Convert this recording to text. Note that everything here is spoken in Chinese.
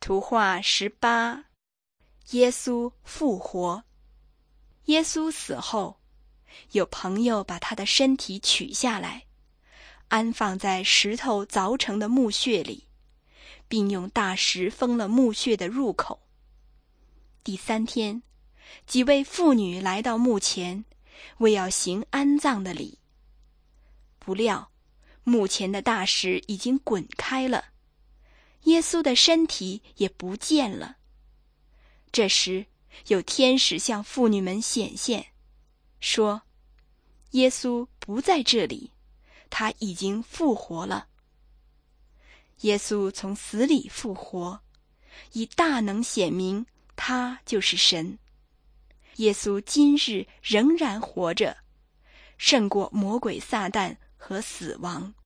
图画18，耶稣复活。耶稣死后，有朋友把他的身体取下来，安放在石头凿成的墓穴里，并用大石封了墓穴的入口。第3天，几位妇女来到墓前，为要行安葬的礼。不料，墓前的大石已经滚开了，耶稣的身体也不见了。这时，有天使向妇女们显现，说：耶稣不在这里，他已经复活了。耶稣从死里复活，以大能显明他就是神。耶稣今日仍然活着，胜过魔鬼撒旦和死亡。